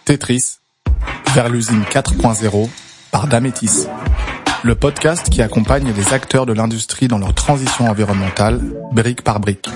Tetris, vers l'usine 4.0 par Damétis. Le podcast qui accompagne les acteurs de l'industrie dans leur transition environnementale, brique par brique.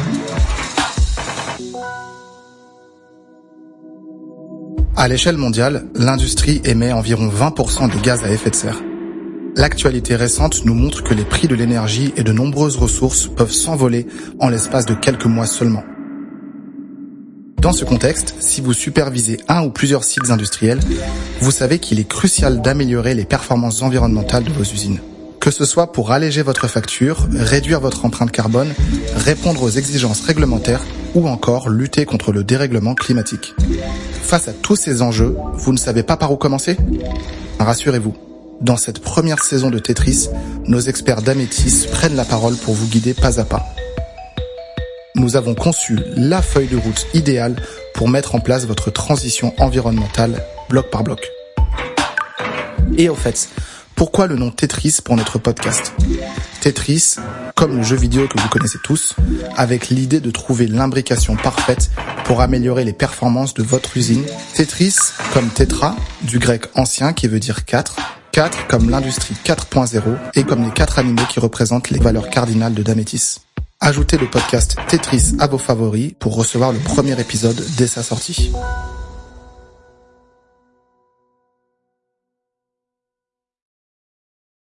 À l'échelle mondiale, l'industrie émet environ 20% des gaz à effet de serre. L'actualité récente nous montre que les prix de l'énergie et de nombreuses ressources peuvent s'envoler en l'espace de quelques mois seulement. Dans ce contexte, si vous supervisez un ou plusieurs sites industriels, vous savez qu'il est crucial d'améliorer les performances environnementales de vos usines. Que ce soit pour alléger votre facture, réduire votre empreinte carbone, répondre aux exigences réglementaires ou encore lutter contre le dérèglement climatique. Face à tous ces enjeux, vous ne savez pas par où commencer ? Rassurez-vous, dans cette première saison de Tetris, nos experts d'Amétis prennent la parole pour vous guider pas à pas. Nous avons conçu la feuille de route idéale pour mettre en place votre transition environnementale bloc par bloc. Et au fait, pourquoi le nom Tetris pour notre podcast ? Tetris, comme le jeu vidéo que vous connaissez tous, avec l'idée de trouver l'imbrication parfaite pour améliorer les performances de votre usine. Tetris comme tétra, du grec ancien qui veut dire 4. 4 comme l'industrie 4.0 et comme les 4 animaux qui représentent les valeurs cardinales de Damétis. Ajoutez le podcast Tetris à vos favoris pour recevoir le premier épisode dès sa sortie.